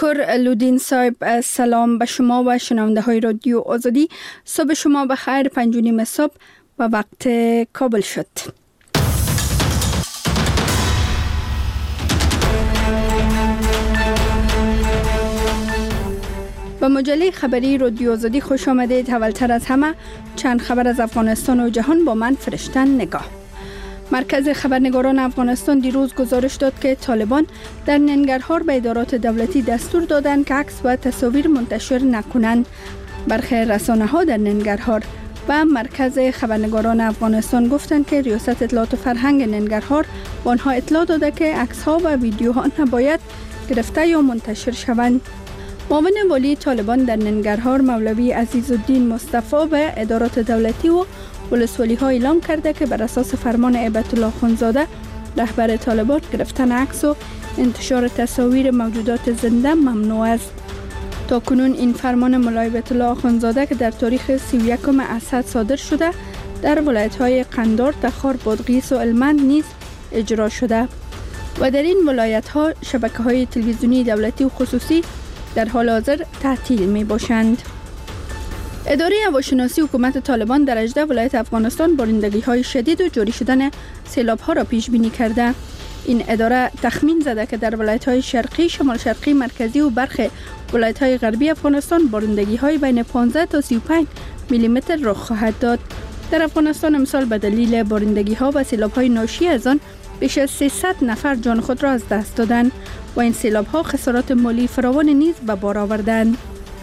تشکر لودین صاحب. سلام به شما و شنونده های رادیو آزادی. صبح شما بخیر. 5:30 صبح و وقت کابل شد. به مجله خبری رادیو آزادی خوش آمدید. اولتر از همه چند خبر از افغانستان و جهان با من فرشتن نگاه. مرکز خبرنگاران افغانستان دیروز گزارش داد که طالبان در ننگرهار به ادارات دولتی دستور دادند که عکس و تصاویر منتشر نکنند. برخی رسانه‌ها در ننگرهار و مرکز خبرنگاران افغانستان گفتند که ریاست اطلاعات و فرهنگ ننگرهار به آنها اطلاع داده که عکس‌ها و ویدیوها نباید گرفته یا منتشر شوند. معاون والی طالبان در ننگرهار مولوی عزیزالدین مصطفی به ادارات دولتی و ولسوالی‌ها اعلام کرده که بر اساس فرمان هیبت الله خانزاده رهبر طالبان گرفتن عکس و انتشار تصاویر موجودات زنده ممنوع است. تا کنون این فرمان مولوی هیبت الله خانزاده که در تاریخ 31 اسد صادر شده در ولایت‌های قندار، تخار، بادغیس و هلمند نیز اجرا شده و در این ولایت‌ها شبکه‌های تلویزیونی دولتی و خصوصی در حال حاضر تعطیل می باشند. اداره هواشناسی حکومت طالبان در 18 ولایت افغانستان بارندگی‌های شدید و جاری شدن سیلاب‌ها را پیش بینی کرده. این اداره تخمین زده که در ولایت‌های شرقی، شمال شرقی، مرکزی و برخی ولایت‌های غربی افغانستان بارندگی‌های بین 15 تا 35 میلیمتر رخ خواهد داد. در افغانستان امسال به دلیل بارندگی‌ها و سیلاب‌های ناشی از آن بیش از 300 نفر جان خود را از دست دادند و این سیلاب‌ها خسارات مالی فراوان نیز به بار آوردند.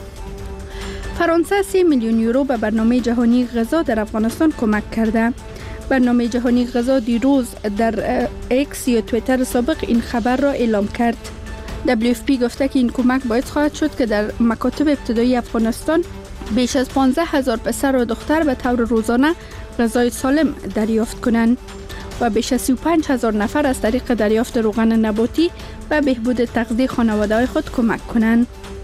فرانسه 3 میلیون یورو به برنامه جهانی غذا در افغانستان کمک کرده. برنامه جهانی غذا دیروز در ایکس یا توییتر سابق این خبر را اعلام کرد. WFP گفته که این کمک باعث خواهد شد که در مکاتب ابتدایی افغانستان بیش از 15,000 پسر و دختر به طور روزانه غذای سالم دریافت کنند و بیش از 35,000 نفر از طریق دریافت روغن نباتی و بهبود تغذیه خانواده‌های خود کمک کنند.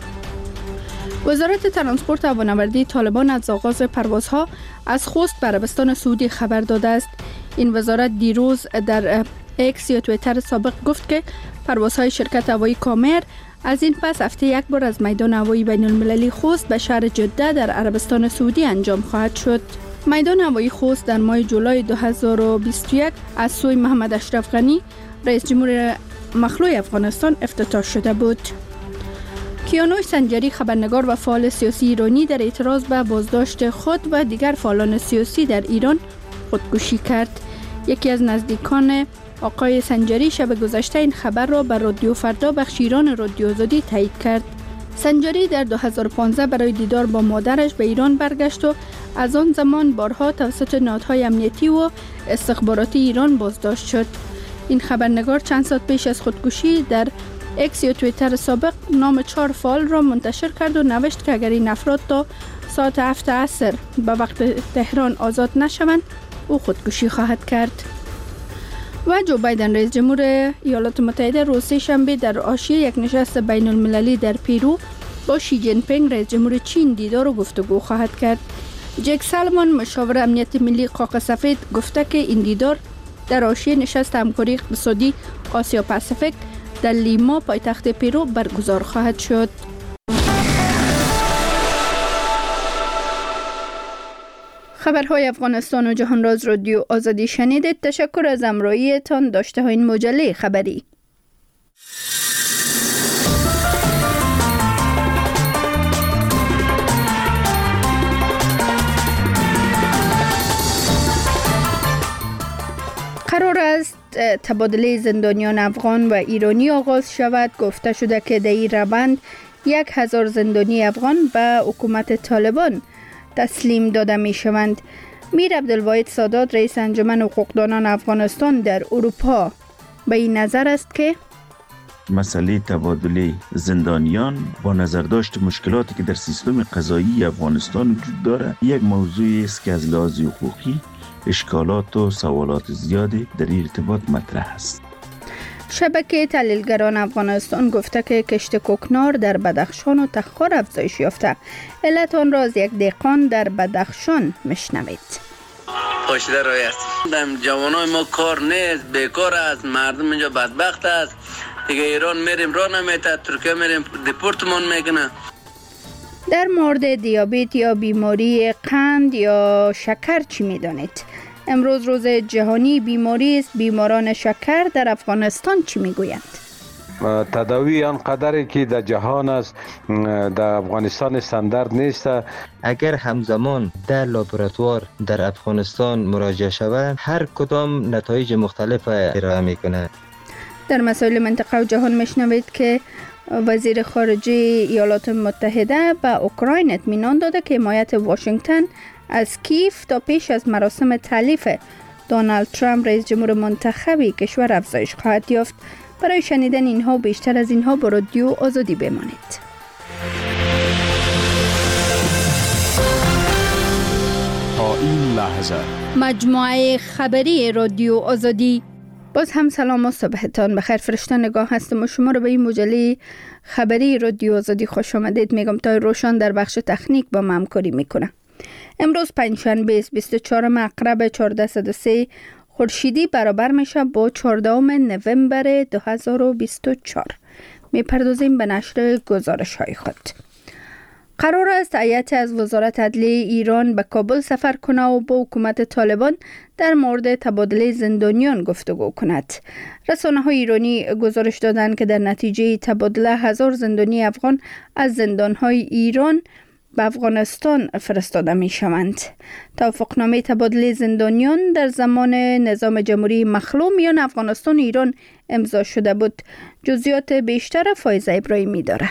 وزارت ترانسپورت و هوانوردی طالبان از آغاز پروازها از خوست به عربستان سعودی خبر داده است. این وزارت دیروز در ایکس یا توییتر سابق گفت که پروازهای شرکت هوایی کامر از این پس هفته یک بار از میدان هوایی بین المللی خوست به شهر جده در عربستان سعودی انجام خواهد شد. میدان هوایی خوست در ماه جولای 2021 از سوی محمد اشرف غنی رئیس جمهور مخلوع افغانستان افتتاح شده بود. کیانوش سنجری خبرنگار و فعال سیاسی ایرانی در اعتراض به بازداشت خود و دیگر فعالان سیاسی در ایران خودکشی کرد. یکی از نزدیکان آقای سنجری شب گذشته این خبر را به رادیو فردا بخش ایران رادیو آزادی تایید کرد. سنجری در 2015 برای دیدار با مادرش به ایران برگشت و از آن زمان بارها توسط نهادهای امنیتی و استخباراتی ایران بازداشت شد. این خبرنگار چند ساعت پیش از خودکشی در ایکس یا توییتر سابق نام 4 فعال را منتشر کرد و نوشت که اگر این افراد تا ساعت 7 عصر به وقت تهران آزاد نشوند او خودکشی خواهد کرد. و جو بایدن رئیس جمهور ایالات متحده روز سه‌شنبه در حاشیه یک نشست بین المللی در پیرو با شی جین پینگ رئیس جمهور چین دیدار و گفتگو خواهد کرد. جک سالمون مشاور امنیت ملی قاق سفید گفته که این دیدار در حاشیه نشست همکاری اقتصادی آسیا پاسیفیک در لیما پایتخت پیرو برگزار خواهد شد. خبرهای افغانستان و جهان را از رادیو آزادی شنیدید. تشکر از همراهیتان. داشته های این مجله خبری. قرار است تبادله زندانیان افغان و ایرانی آغاز شود. گفته شده که در این روند 1,000 زندانی افغان به حکومت طالبان تسلیم داده می شوند. میر عبدالواحد سادات رئیس انجمن حقوقدانان افغانستان در اروپا به این نظر است که مسئله تبادله زندانیان با نظر داشت مشکلاتی که در سیستم قضایی افغانستان وجود دارد یک موضوعی است که از لحاظ حقوقی اشکالات و سوالات زیادی در این ارتباط مطرح است. شبکه تحلیلگران افغانستان گفته که کشت کوکنار در بدخشان و تخار افزایش یافته. علت آن را از یک دهقان در بدخشان میشنوید. پاشیده رای است. جوانای ما کار نیست، بیکار است، مردم اینجا بدبخت است. دیگه ایران میریم راه نمیته، ترکیه میریم دیپورتمان میکنه. در مورد دیابت یا بیماری قند یا شکر چی میدانید؟ امروز روز جهانی بیماری است. بیماران شکر در افغانستان چی میگویند؟ تداوی آنقدری که در جهان است در افغانستان استاندارد نیست. اگر همزمان در لابراتوار در افغانستان مراجعه شود هر کدام نتایج مختلف ارائه میکنه. در مسائل منطقه و جهان میشنوید که وزیر خارجه ایالات متحده به اوکراین اطمینان داده که حمایت واشنگتن از کیف تا پیش از مراسم تألیف دونالد ترامپ رئیس جمهور منتخبی کشور افزایش خواهد یافت. برای شنیدن اینها و بیشتر از اینها با رادیو آزادی بمانید. تا این لحظه مجموعه خبری رادیو آزادی. باز هم سلام و صبحتان بخیر. فرشته نگاه هستم و شما رو به این مجله خبری رادیو آزادی خوش آمدید میگم. تا روشن در بخش تکنیک با من همکاری میکنه. امروز پنجشنبه 24 عقرب 1403 خورشیدی برابر میشه با 14 نوامبر 2024. میپردازیم به نشر گزارش های خود. قرار است هیئت از وزارت عدلیه ایران به کابل سفر کنه و با حکومت طالبان در مورد تبادله زندانیان گفتگو کند. رسانه‌های ایرانی گزارش دادند که در نتیجه تبادله 1000 زندانی افغان از زندان‌های ایران به افغانستان فرستاده می شوند. توافقنامه تبادله زندانیان در زمان نظام جمهوری مخلوع میان افغانستان و ایران امضا شده بود. جزئیات بیشتر فایزه ابراهیمی داره.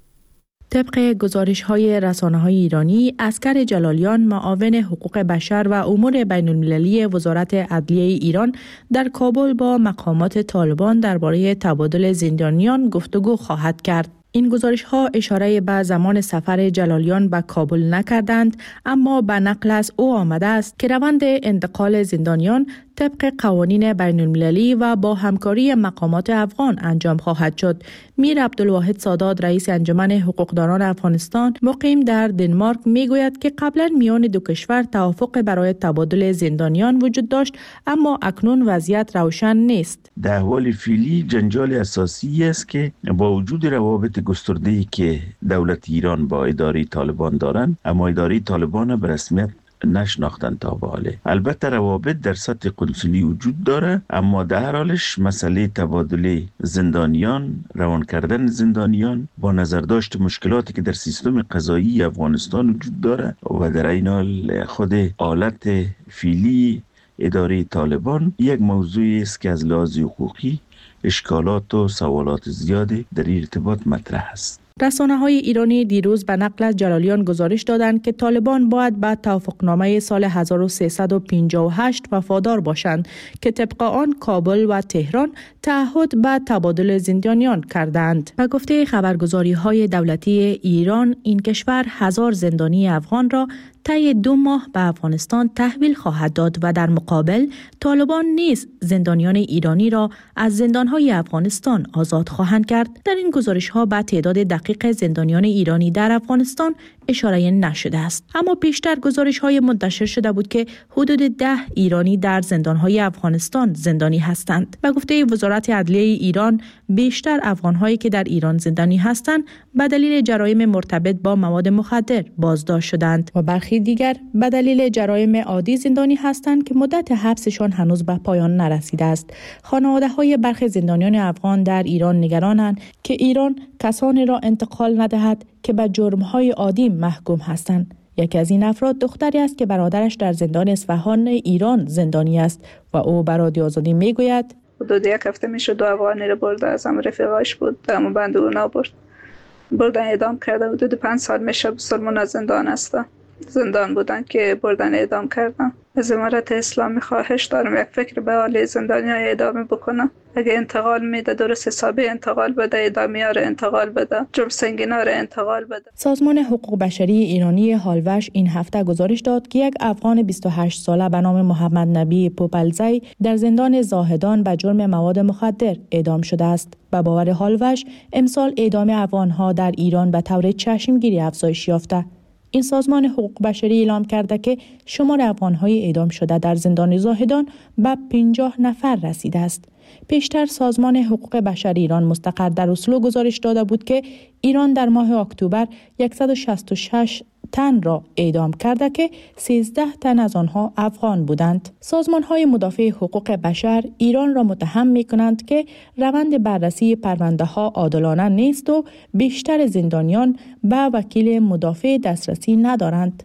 طبق گزارش‌های رسانه‌های ایرانی، عسکر جلالیان معاون حقوق بشر و امور بین‌المللی وزارت عدلیه ایران در کابل با مقامات طالبان درباره تبادل زندانیان گفتگو خواهد کرد. این گزارش‌ها اشاره به زمان سفر جلالیان به کابل نکردند، اما به نقل از او آمده است که روند انتقال زندانیان طبق قوانین بین‌المللی و با همکاری مقامات افغان انجام خواهد شد. میر عبدالواحد سادات رئیس انجمن حقوقدانان افغانستان مقیم در دنمارک میگوید که قبلا میان دو کشور توافق برای تبادل زندانیان وجود داشت، اما اکنون وضعیت روشن نیست. در حال فعلی جنجال اساسی است که با وجود روابط گسترده‌ای که دولت ایران با اداره طالبان دارند، اما اداره طالبان به رسمیت نشناختن تا به حاله. البته روابط در سطح کنسولی وجود داره، اما در هر حالش مسئله تبادله زندانیان، روان کردن زندانیان با نظر داشت مشکلاتی که در سیستم قضایی افغانستان وجود داره و در این حال خود حالت فعلی اداره طالبان یک موضوعی است که از لحاظ حقوقی اشکالات و سوالات زیادی در این ارتباط مطرح است. رسانه‌های ایرانی دیروز به نقل از جلالیان گزارش دادند که طالبان باید به توافقنامه سال 1358 وفادار باشند که طبق آن کابل و تهران تعهد به تبادل زندانیان کردند. و گفته خبرگزاری‌های دولتی ایران، این کشور 1000 زندانی افغان را طی 2 ماه به افغانستان تحویل خواهد داد و در مقابل طالبان نیز زندانیان ایرانی را از زندانهای افغانستان آزاد خواهند کرد. در این گزارش‌ها به تعداد دقیق زندانیان ایرانی در افغانستان اشاره نشده است، اما پیشتر گزارش‌های منتشر شده بود که حدود 10 ایرانی در زندانهای افغانستان زندانی هستند. و گفته وزارت عدلیه ایران، بیشتر افغان‌هایی که در ایران زندانی هستند به دلیل جرایم مرتبط با مواد مخدر بازداشت شدند و برخی دیگر به دلیل جرایم عادی زندانی هستند که مدت حبسشان هنوز به پایان نرسیده است. خانواده‌های برخی زندانیان افغان در ایران نگرانند که ایران کسانی را انتقال ندهد که به جرم‌های عادی محکوم هستند. یکی از این افراد دختری است که برادرش در زندان اصفهان ایران زندانی است و او به رادیو آزادی میگوید حدود 1 هفته میشه 2 افغانی رو برده، از هم رفیقاش بود، اما بند او نبرد، بردن اعدام کرده. حدود 5 سال میشه بسرمون از زندان هستن. زندان بودن که بردن اعدام کردن. از امارت اسلامی خواهش دارم یک فکر به حال زندانی های اعدامی بکنم. اگه انتقال میده درست حسابی انتقال بده، اعدامی ها رو انتقال بده، جرم سنگین ها رو انتقال بده. سازمان حقوق بشری ایرانی هالوش این هفته گزارش داد که یک افغان 28 ساله به نام محمد نبی پوپلزی در زندان زاهدان به جرم مواد مخدر اعدام شده است. به باور هالوش امسال اعدام افغان‌ها در ایران به طور چشمگیری افزایش یافته. این سازمان حقوق بشری اعلام کرده که شمار افغان‌های اعدام شده در زندان زاهدان به 50 نفر رسیده است. پیشتر سازمان حقوق بشر ایران مستقر در اسلو گزارش داده بود که ایران در ماه اکتبر 166 تن را اعدام کرده که 13 تن از آنها افغان بودند. سازمان‌های مدافع حقوق بشر ایران را متهم می‌کنند که روند بررسی پرونده‌ها عادلانه نیست و بیشتر زندانیان به وکیل مدافع دسترسی ندارند.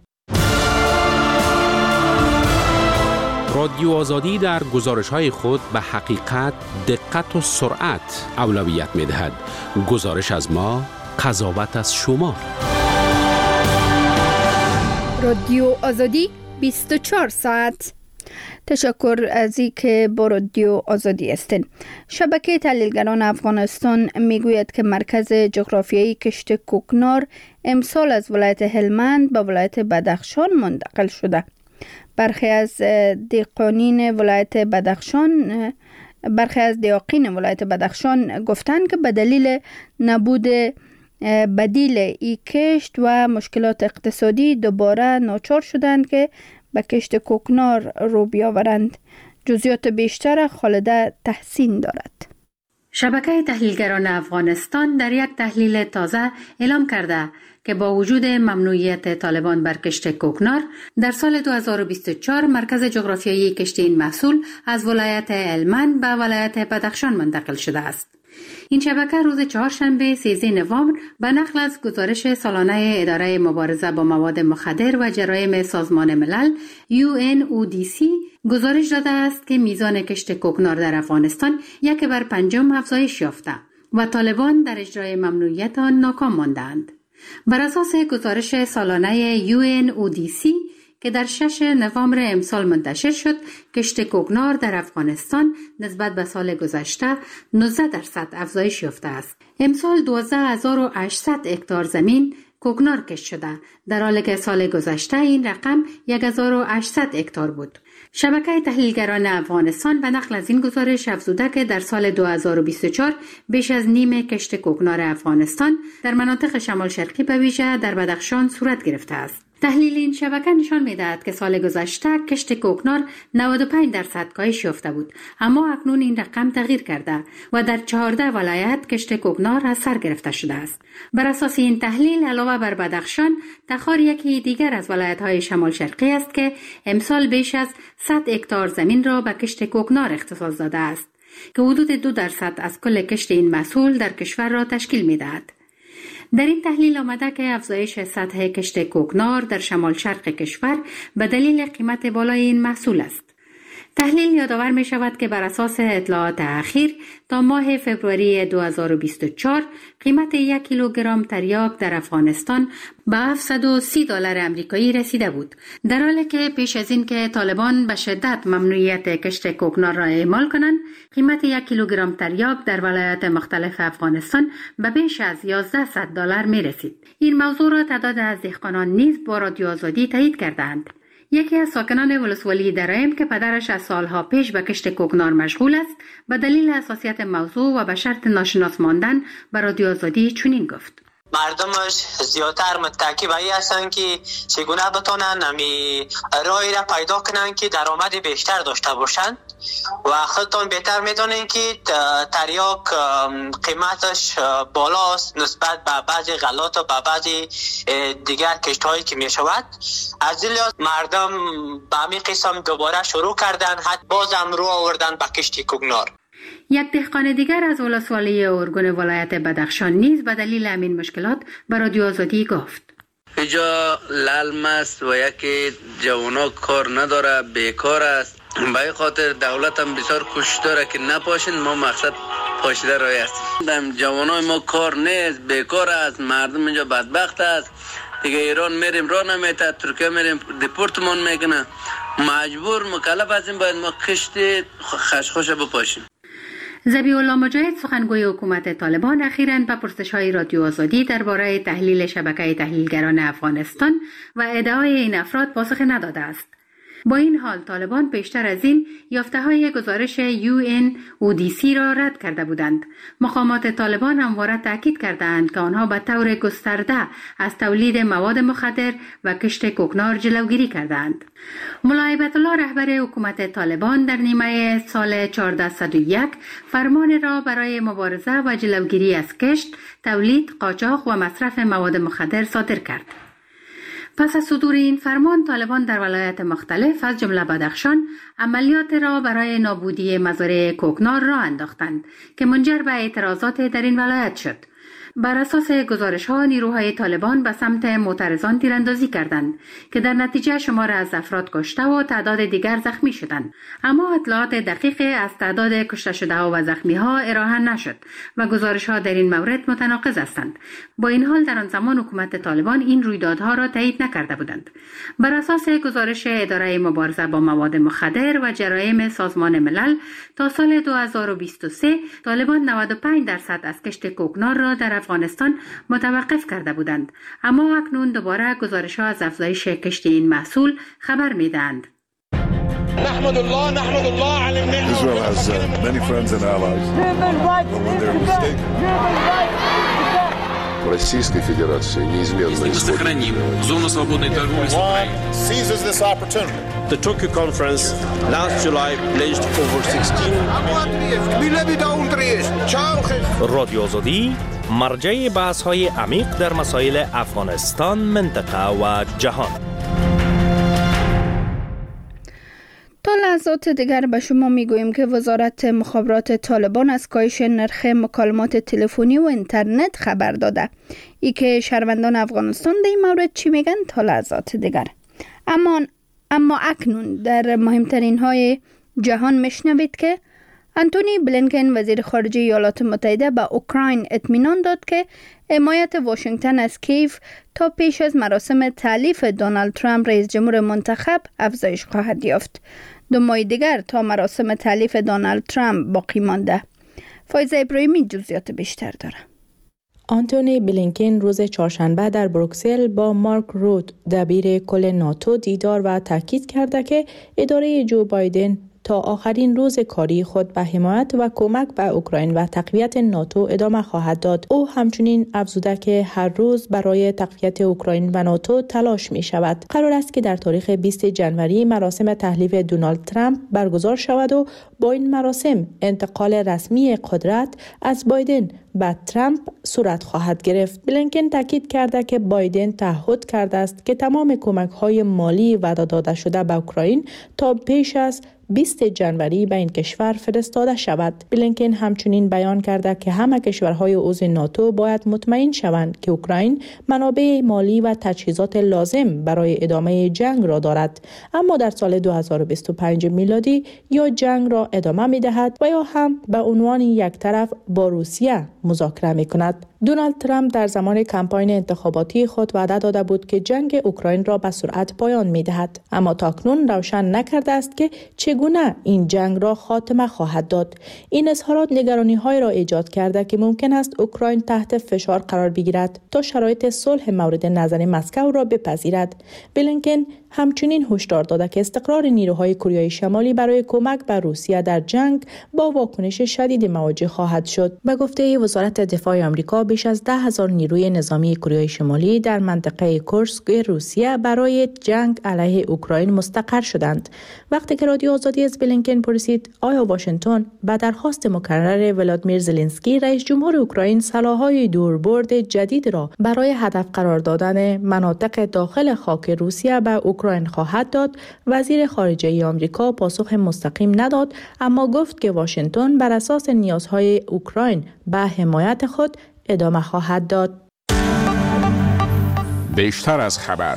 رادیو آزادی در گزارش‌های خود به حقیقت، دقت و سرعت اولویت می‌دهد. گزارش از ما، قضاوت از شما. رادیو آزادی 24 ساعت. تشکر از اینکه با رادیو آزادی هستین. شبکه تحلیلگران افغانستان میگوید که مرکز جغرافیایی کشت کوکنار امسال از ولایت هلمند به ولایت بدخشان منتقل شده. برخی از دیقین ولایت بدخشان گفتند که به دلیل نبود بدیل ای کشت و مشکلات اقتصادی دوباره ناچار شدند که به کشت کوکنار رو بیاورند. جزئیات بیشتر خالده تحسین دارد. شبکه تحلیلگران افغانستان در یک تحلیل تازه اعلام کرده که با وجود ممنوعیت طالبان بر کشت کوکنار، در سال 2024 مرکز جغرافیایی کشت این محصول از ولایت هلمند به ولایت بدخشان منتقل شده است. این شبکه روز چهارشنبه 13 نوامبر به نقل از گزارش سالانه اداره مبارزه با مواد مخدر و جرایم سازمان ملل UNODC گزارش داده است که میزان کشت کوکنار در افغانستان 1/5 افزایش یافته و طالبان در اجرای ممنوعیت آن ناکام ماندند. بر اساس گزارش سالانه UNODC که در 6 نوامبر امسال منتشر شد، کشت کوکنار در افغانستان نسبت به سال گذشته 19% افزایش یافته است. امسال 12800 هکتار زمین کوکنار کشت شده، در حالی که سال گذشته این رقم 1800 هکتار بود. شبکه تحلیلگران افغانستان به نقل از این گزارش افزوده که در سال 2024 بیش از نیم کشت کوکنار افغانستان در مناطق شمال شرقی به ویژه در بدخشان صورت گرفته است. تحلیل این شبکه نشان می‌دهد که سال گذشته کشت کوکنار 95% کاهش یافته بود، اما اکنون این رقم تغییر کرده و در 14 ولایت کشت کوکنار از سر گرفته شده است. بر اساس این تحلیل علاوه بر بدخشان، تخار یکی دیگر از ولایت‌های شمال شرقی است که امسال بیش از 100 هکتار زمین را به کشت کوکنار اختصاص داده است که حدود 2% از کل کشت این محصول در کشور را تشکیل می‌دهد. در این تحلیل آمده که افزایش سطح کشت کوکنار در شمال شرق کشور به دلیل قیمت بالای این محصول است. تحلیل یادآور می شود که بر اساس اطلاعات اخیر تا ماه فوریه 2024 قیمت 1 کیلوگرم تریاک در افغانستان به $730 امریکایی رسیده بود، در حالی که پیش از این که طالبان به شدت ممنوعیت کشت کوکنار را اعمال کنند، قیمت 1 کیلوگرم تریاک در ولایات مختلف افغانستان به بیش از $1100 می رسید. این موضوع را تعداد از دهقانان نیز با رادیو آزادی تایید کردند. یکی از ساکنان ولسوالی درایم که پدرش از سالها پیش به کشت کوکنار مشغول است، به دلیل حساسیت موضوع و به شرط ناشناس ماندن به رادیو آزادی چنین گفت: مردمش زیادتر متکی به این هستن که چگونه بتونن همی راهی را پیدا کنن که درآمد بیشتر داشته باشن و خودتون بهتر میدونین که تریاک قیمتش بالاست نسبت به بعضی غلات و به بعضی دیگر کشت هایی که میشود. از این لحاظ مردم به همین قسم دوباره شروع کردن، حتی بازم رو آوردن به کشت کوکنار. یک دهقان دیگر از ولسوالی ارگون ولایت بدخشان نیز به دلیل همین مشکلات به رادیو آزادی گفت: اینجا لالم است و یکی جوانا کار نداره، بیکار است. به این خاطر دولت هم بسیار کوشش داره که نپاشین، ما مقصد پاشیده رای هستیم. جوانای ما کار نیست، بیکار است، مردم اینجا بدبخت است. دیگه ایران میریم راه نمیته، ترکیه میریم دیپورتمان میکنه، مجبور مکلف هستیم باید ما کشت خشخاش بپاشیم. ذبیح الله مجاهد سخنگوی حکومت طالبان اخیراً به پرسش‌های رادیو آزادی درباره تحلیل شبکه تحلیلگران افغانستان و ادعای این افراد پاسخ نداده است. با این حال طالبان پیشتر از این یافته‌های گزارش UNODC را رد کرده بودند. مقامات طالبان همواره تاکید کردند که آنها به طور گسترده از تولید مواد مخدر و کشت کوکنار جلوگیری کردند. ملا هیبت الله رهبر حکومت طالبان در نیمه سال 1401 فرمان را برای مبارزه و جلوگیری از کشت، تولید، قاچاق و مصرف مواد مخدر صادر کرد. پس از صدور این فرمان، طالبان در ولایات مختلف از جمله بدخشان عملیات را برای نابودی مزارع کوکنار را انداختند که منجر به اعتراضات در این ولایت شد. بر اساس گزارش‌ها نیروهای طالبان به سمت معترضان تیراندازی کردند که در نتیجه شمار از افراد کشته و تعداد دیگر زخمی شدند، اما اطلاعات دقیق از تعداد کشته شده و زخمی‌ها ارائه نشد و گزارش‌ها در این مورد متناقض هستند. با این حال در آن زمان حکومت طالبان این رویدادها را تایید نکرده بودند. بر اساس گزارش اداره مبارزه با مواد مخدر و جرایم سازمان ملل، تا سال 2023 طالبان 95% از کشت کوکنار را در افغانستان متوقف کرده بودند، اما اکنون دوباره گزارش‌ها از افزایش کشت این محصول خبر می‌دهند. نحمد الله على النعمة. Israel has many friends and allies. But when they're mistaken. Российской Федерации неизменно сохраним зону свободной торговли с Украиной. Seizes this opportunity. The Tokyo conference last July pledged over 16 رادیو آزادی مرجع بحث‌های عمیق در مسائل افغانستان، منطقه و جهان. تا لحظات دیگر به شما میگوییم که وزارت مخابرات طالبان از کاهش نرخ مکالمات تلفنی و اینترنت خبر داده. ای که شهروندان افغانستان در این مورد چی میگن تا لحظات دیگر. اما اکنون در مهمترین های جهان میشنوید که انتونی بلینکن وزیر خارجه ایالات متحده به اوکراین اطمینان داد که حمایت واشنگتن از کیف تا پیش از مراسم تألیف دونالد ترامپ رئیس جمهور منتخب افزایش خواهد یافت. 2 ماه دیگر تا مراسم تألیف دونالد ترامپ باقی مانده. فایزه ابراهیمی جزئیات بیشتر داره. آنتونی بلینکن روز چهارشنبه در بروکسل با مارک روت دبیر کل ناتو دیدار و تاکید کرده که اداره جو بایدن تا آخرین روز کاری خود به حمایت و کمک به اوکراین و تقویت ناتو ادامه خواهد داد. او همچنین افزوده که هر روز برای تقویت اوکراین و ناتو تلاش می شود. قرار است که در تاریخ 20 جنوری مراسم تحلیف دونالد ترامپ برگزار شود و با این مراسم انتقال رسمی قدرت از بایدن به ترامپ صورت خواهد گرفت. بلینکن تاکید کرده که بایدن تعهد کرده است که تمام کمک‌های مالی وعده داده شده به اوکراین تا پیش از 20 جنوری به این کشور فرستاده شود. بلینکن همچنین بیان کرده که همه کشورهای عضو ناتو باید مطمئن شوند که اوکراین منابع مالی و تجهیزات لازم برای ادامه جنگ را دارد، اما در سال 2025 میلادی یا جنگ را ادامه می دهد و یا هم به عنوان یک طرف با روسیه مذاکره می کند. دونالد ترامپ در زمان کمپاین انتخاباتی خود وعده داده بود که جنگ اوکراین را به سرعت پایان می دهد، اما تاکنون روشن نکرده است که چگونه این جنگ را خاتمه خواهد داد. این اظهارات نگرانی‌های را ایجاد کرده که ممکن است اوکراین تحت فشار قرار بگیرد تا شرایط صلح مورد نظر مسکو را بپذیرد. بلینکن همچنین هشدار داده که استقرار نیروهای کره شمالی برای کمک به روسیه در جنگ با واکنش شدید مواجه خواهد شد. به گفته وزارت دفاع آمریکا، بیش از 10,000 نیروی نظامی کره شمالی در منطقه کورسک روسیه برای جنگ علیه اوکراین مستقر شدند. وقتی که رادیو آزادی از بلینکن پرسید آیا واشنگتن به درخواست مکرر ولادیمیر زلنسکی رئیس جمهور اوکراین سلاح‌های دوربرد جدید را برای هدف قرار دادن مناطق داخل خاک روسیه به اوکراین خواهد داد، وزیر خارجه آمریکا پاسخ مستقیم نداد، اما گفت که واشنگتن بر اساس نیازهای اوکراین به حمایت خود ادامه خواهد داد. بیشتر از خبر.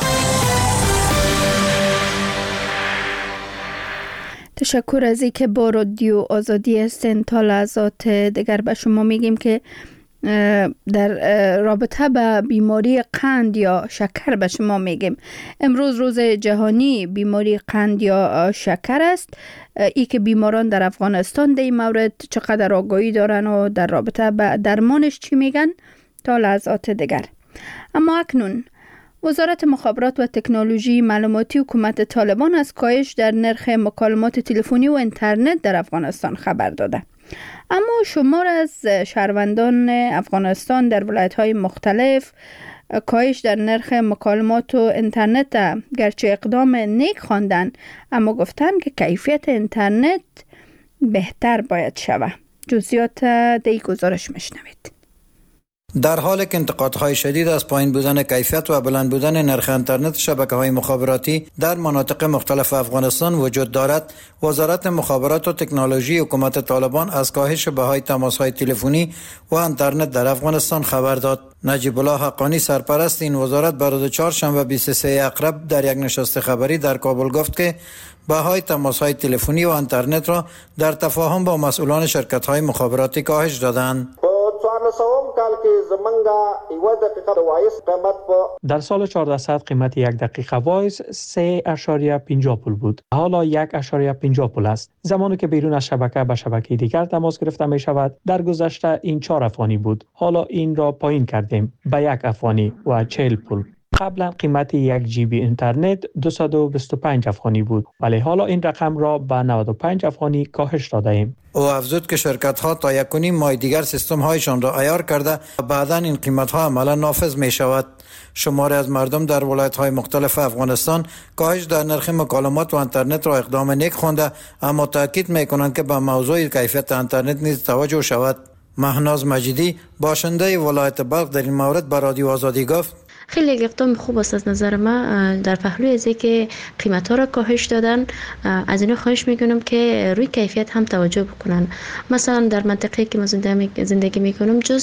تشکر از اینکه با رادیو آزادی هستین. تا لحظات دیگر به شما میگیم که در رابطه به بیماری قند یا شکر به شما میگیم. امروز روز جهانی بیماری قند یا شکر است. ای که بیماران در افغانستان در این مورد چقدر آگاهی دارن و در رابطه به درمانش چی میگن تا لحظات دیگر. اما اکنون وزارت مخابرات و تکنولوژی معلوماتی حکومت طالبان از کاهش در نرخ مکالمات تلفنی و اینترنت در افغانستان خبر داده. اما شمار از شهروندان افغانستان در ولایت‌های مختلف کاهش در نرخ مکالمات و اینترنت گرچه اقدام نیک خواندن، اما گفتن که کیفیت اینترنت بهتر باید شود. جزئیات دی گزارش میشنوید. در حالی که انتقادهای شدید از پایین بودن کیفیت و بلند بودن نرخ اینترنت شبکه‌های مخابراتی در مناطق مختلف افغانستان وجود دارد، وزارت مخابرات و تکنولوژی حکومت طالبان از کاهش بهای تماس‌های تلفنی و اینترنت در افغانستان خبر داد. نجیب الله حقانی سرپرست این وزارت بر روز چهارشنبه 23 اقرب در یک نشست خبری در کابل گفت که بهای تماس‌های تلفنی و اینترنت را در تفاهم با مسئولان شرکت‌های مخابراتی کاهش دادند. در سال 1400 قیمت یک دقیقه وایس 3.50 پول بود. حالا 1.50 پول است. زمانی که بیرون از شبکه به شبکه دیگر تماس گرفته می شود، در گذشته این 4 افغانی بود. حالا این را پایین کردیم به 1 افغانی و 40 پول. قبلا قیمت 1 جی بی اینترنت 225 افغانی بود، ولی حالا این رقم را به 95 افغانی کاهش داده ایم. او افزود که شرکت ها تا 1.5 ماه دیگر سیستم هایشان را عیار کرده و بعدا این قیمت ها عملا نافذ می شود. شماری از مردم در ولایت های مختلف افغانستان کاهش در نرخ مکالمات و اینترنت را اقدام نیک خوانده، اما تاکید می کنند که به موضوع کیفیت اینترنت نیز توجه شود. مهناز مجیدی باشنده ولایت بلخ در این مورد به رادیو آزادی گفت: خیلی یک اقدام خوب است از نظر ما. در پهلوی از که قیمت ها را کاهش دادن، از اینو خواهش میکنم که روی کیفیت هم توجه بکنن. مثلا در منطقه که ما زندگی میکنم جز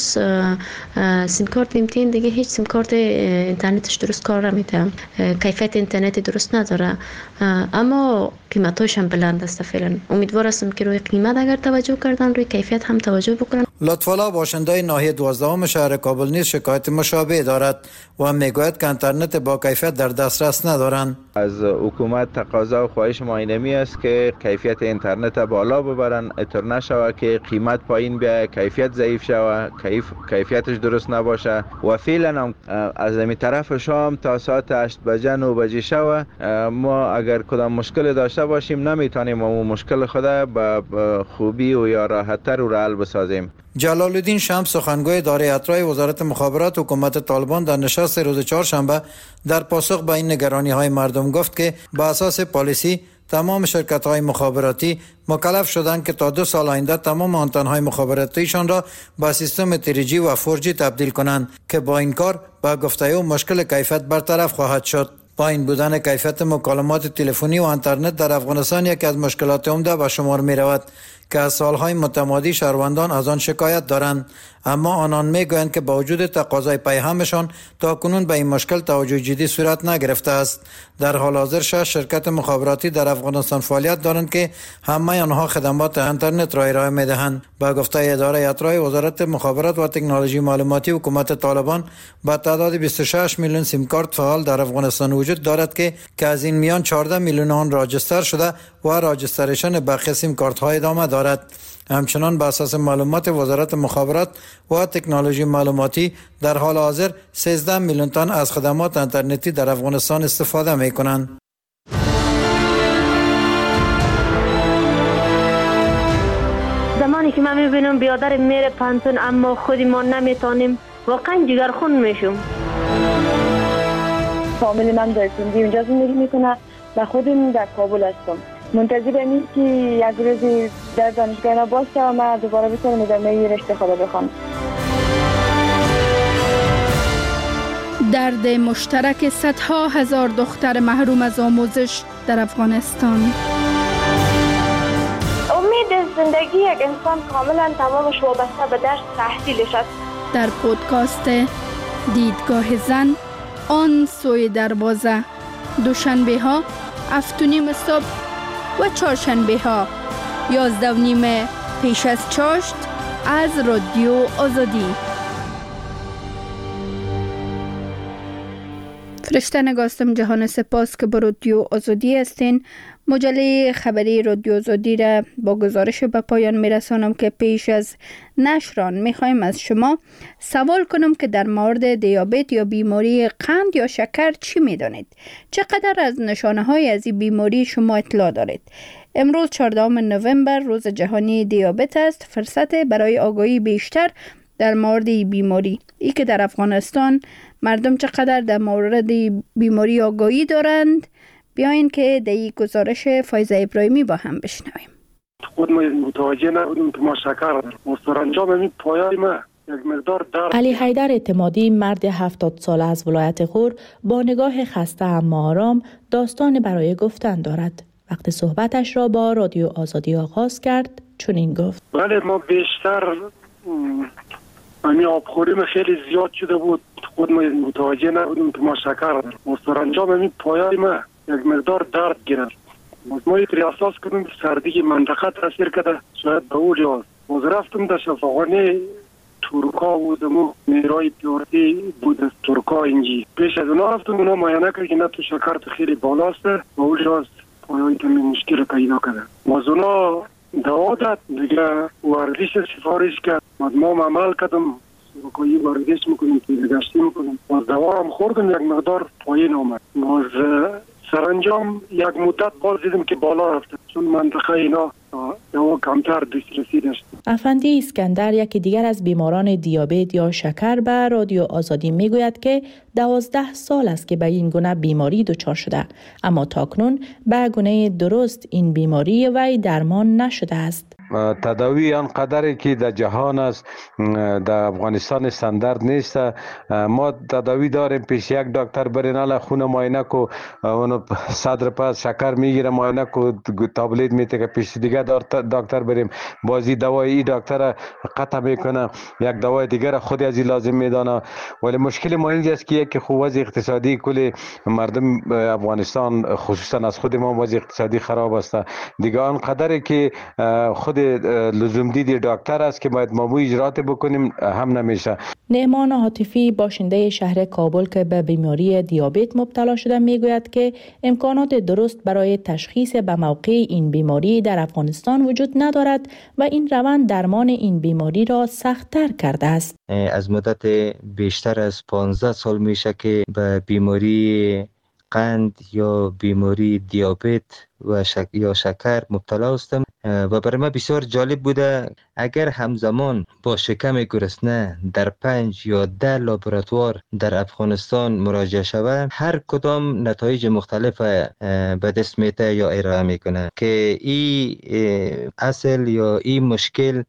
سیم کارت میمتین دیگه هیچ سیم کارت اینترنتش درست کار نمیده، کیفیت اینترنت درست نداره، اما قیمتاش هم بلند است. فعلا امیدوار هستم که روی قیمت اگر توجه کردن روی کیفیت هم توجه بکنن. لطف‌الله باشنده ناحیه 12 شهر کابل نیز شکایت مشابه دارد و میگوید که اینترنت با کیفیت در دسترس ندارند. از حکومت تقاضا و خواهش ما اینمی است که کیفیت اینترنت بالا ببرن، اطور نشود که قیمت پایین بیاید، کیفیت ضعیف شود، کیفیتش درست نباشه. و فعلا از این طرف شام تا ساعت 8 بجه 9 بجه شود ما اگر کدام مشکل داشته باشیم نمیتونیم اون مشکل خود به خوبی و یا راحت‌تر و حل بسازیم. جلال الدین شمس سخنگوی اداره اطراح وزارت مخابرات حکومت طالبان در نشست روز چهارشنبه در پاسخ به این نگرانی‌های مردم گفت که به اساس پالیسی تمام شرکت‌های مخابراتی مکلف شدند که تا 2 سال آینده تمام آنتن‌های مخابراتیشان را به سیستم 3G و 4G تبدیل کنند که با این کار به گفته او مشکل کیفیت برطرف خواهد شد. پایین بودن کیفیت مکالمات تلفنی و اینترنت در افغانستان یکی از مشکلات عمده به شمار می رود که از سالهای متمادی شهروندان از آن شکایت دارند، اما آنان میگویند که با وجود تقاضای پیهمشان تا کنون به این مشکل توجه جدی صورت نگرفته است. در حال حاضر 6 شرکت مخابراتی در افغانستان فعالیت دارند که همه آنها خدمات اینترنت را ارائه می‌دهند. با گفته اداره اطراح وزارت مخابرات و تکنولوژی معلوماتی حکومت طالبان با تعداد 26 میلیون سیم کارت فعال در افغانستان وجود دارد که از این میان 14 میلیون آن راجستر شده و راجستریشن بقیه سیم کارت ها ادامه دارد. همچنان بر اساس معلومات وزارت مخابرات و تکنولوژی معلوماتی در حال حاضر 13 میلیون تن از خدمات اینترنتی در افغانستان استفاده می کنند. زمانی که من میبینم بیادر میره پانتون اما خودی ما نمیتونیم، واقعا جگرخون میشم. فامیل من در سندی اونجا زندگی میکنه و خودم در کابل هستم. منتظر امید که یک روزی در دانشگاه باشه و من دوباره بتونم ادامه رشته خود بخوام. درد مشترک صدها هزار دختر محروم از آموزش در افغانستان. امید زندگی یک انسان کاملا تمامش وابسته به درس تحصیلش است. در پودکاست دیدگاه زن آن سوی دروازه، دوشنبه ها 7:30 صبح و چهارشنبه ها 11:30 پیش از چاشت از رادیو آزادی. فرشته نگاستم جهان، سپاس که با رادیو آزادی هستین. مجله خبری رادیو آزادی را با گزارش به پایان میرسانم که پیش از نشران میخوایم از شما سوال کنم که در مورد دیابت یا بیماری قند یا شکر چی میدانید؟ چقدر از نشانه های از این بیماری شما اطلاع دارید؟ امروز 14 نوامبر روز جهانی دیابت است. فرصت برای آگاهی بیشتر در مورد این بیماری، ای که در افغانستان مردم چقدر در مورد بیماری آگاهی دارند، بیاین که در این گزارش فایزه ابراهیمی با هم بشنویم. خود ما متوجه نبودیم که ما شکر داریم. سرانجام این پایان ما یک مقدار درد. علی حیدر اعتمادی، مرد 70 ساله از ولایت غور، با نگاه خسته اما آرام داستان برای گفتن دارد. وقتی صحبتش را با رادیو آزادی آغاز کرد چنین گفت: بله، ما بیشتر همین آبخوریم خیلی زیاد شده بود. خود ما متوجه نبودیم که ما شکر داریم. سرانجام این پایان ما یک مقدار درد گرفت. ما یک احساس کردیم سردی منطقه تاثیر کرده، شاید به اون جاست. باز رفتم در شفاخانه ترکا بودم و میرای پیورتی بود ترکا اینجی. پیش از اونا رفتم، اونا معاینه کرد که نه تو شکر تو خیلی بالاست، به اون جاست پایان کمی مشکل پیدا کرده. باز اونا دوا داد دیگه، ورزش سفارش کرد. ما عمل کردم، سرکایی ورزش میکنیم، تیرگشتی میکنیم. باز دوا هم خوردم، یک مقدار پایین آمد. باز سرانجام یک مدت باز دیدم که بالا رفته، چون منطقه اینا دوا کمتر دسترسی داشت. افندی اسکندر، یکی دیگر از بیماران دیابت یا شکر، به رادیو آزادی میگوید که 12 سال است که به این گونه بیماری دچار شده، اما تاکنون به گونه درست این بیماری وی درمان نشده است. تداوی آنقدری که در جهان است در افغانستان استاندارد نیست. ما تداوی داریم، پیش یک دکتر برین الا خون معاینه کو، اون صدر پس شکر میگیره معاینه کو، تابلت میته که پیش دیگه دکتر بریم، بازی دوای این دکتر قطع میکنه، یک دوای دیگر خود از لازم میدانه. ولی مشکل ما اینجاست است که یک خوب وضع اقتصادی کل مردم افغانستان، خصوصا از خود ما وضع اقتصادی خراب است دیگه. آنقدری که خود لزوم دیدی دکتر است که باید ما اجرات بکنیم هم نمیشه. نعمان عاطفی، باشنده شهر کابل که به بیماری دیابت مبتلا شده، میگوید که امکانات درست برای تشخیص به موقع این بیماری در افغانستان وجود ندارد و این روند درمان این بیماری را سخت‌تر کرده است. از مدت بیشتر از 15 سال میشه که به بیماری قند یا بیماری دیابت و یا شکر مبتلا هستم و برای ما بسیار جالب بوده اگر همزمان با شکم گرسنه در 5 یا 10 لابراتوار در افغانستان مراجعه شود، هر کدام نتایج مختلف به دست میده یا ارائه میکنه که این اصل یا این مشکل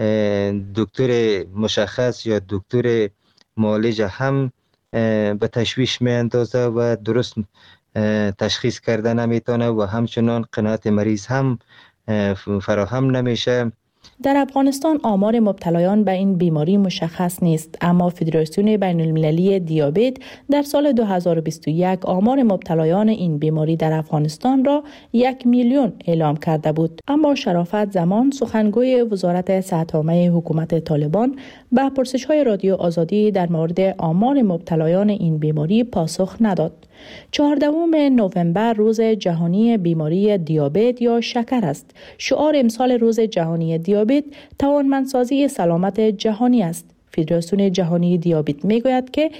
دکتر مشخص یا دکتر معالج هم به تشویش می اندازه و درست تشخیص کرده نمیتونه و همچنان قناعت مریض هم فراهم نمیشه. در افغانستان آمار مبتلایان به این بیماری مشخص نیست، اما فدراسیون بین المللی دیابت در سال 2021 آمار مبتلایان این بیماری در افغانستان را 1 میلیون اعلام کرده بود. اما شرافت زمان، سخنگوی وزارت صحت عامه حکومت طالبان، به پرسش‌های رادیو آزادی در مورد آمار مبتلایان این بیماری پاسخ نداد. 14 نوامبر روز جهانی بیماری دیابت یا شکر است. شعار امسال روز جهانی دیابت توانمندسازی سلامت جهانی است. فدراسیون جهانی دیابت میگوید که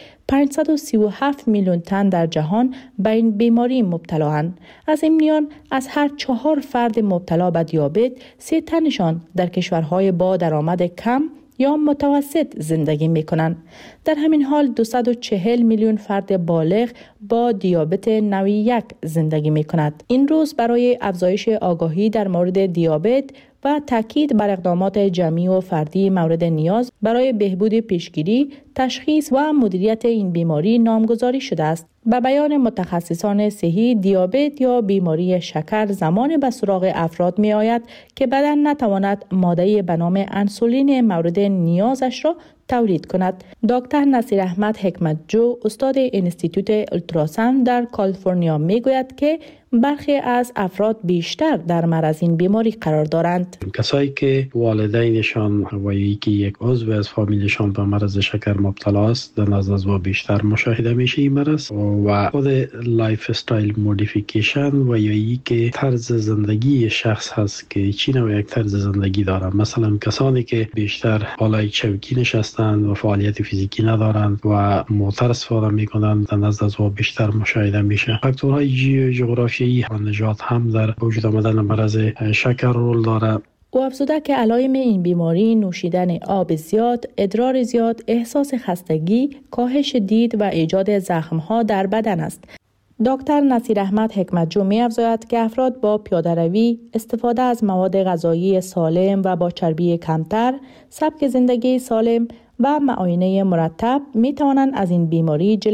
537 میلیون تن در جهان به این بیماری مبتلااند. از این میان از هر 4 فرد مبتلا به دیابت 3 تنشان در کشورهای با درآمد کم یا متوسط زندگی می کنند. در همین حال 240 میلیون فرد بالغ با دیابت نوع 1 زندگی می کند. این روز برای افزایش آگاهی در مورد دیابت و تاکید بر اقدامات جمعی و فردی مورد نیاز برای بهبود پیشگیری، تشخیص و مدیریت این بیماری نامگذاری شده است. به بیان متخصصان صحی، دیابت یا بیماری شکر زمان به سراغ افراد می آید که بدن نتواند ماده به نام انسولین مورد نیازش را تولید کند. دکتر نصیر احمد حکمتجو، استاد انستیتوت اولتراساوند در کالیفرنیا، می گوید که برخی از افراد بیشتر در معرض این بیماری قرار دارند. کسایی که والدینشان و یک عضو از فامیلشان به مرض شکر مبتلا است در نزد از ما بیشتر مشاهده میشه این مرض و خود لایف استایل مودیفیکیشن و یا که طرز زندگی شخص هست که چی نوع یک طرز زندگی دارند. مثلا کسانی که بیشتر بالای چوکی نشستند و فعالیت فیزیکی ندارند و موتور استفاده میکنند در نزد از ما بیشتر مشاهده میشه. فاکتورهای جغرافیایی و نژاد هم در وجود آمدن مرض شکر رول داره. او افزوده که علائم این بیماری نوشیدن آب زیاد، ادرار زیاد، احساس خستگی، کاهش دید و ایجاد زخم‌ها در بدن است. دکتر نصیر احمد حکمتجو می‌افزاید که افراد با پیاده‌روی، استفاده از مواد غذایی سالم و با چربی کمتر، سبک زندگی سالم و معاینه مرتب می‌توانند از این بیماری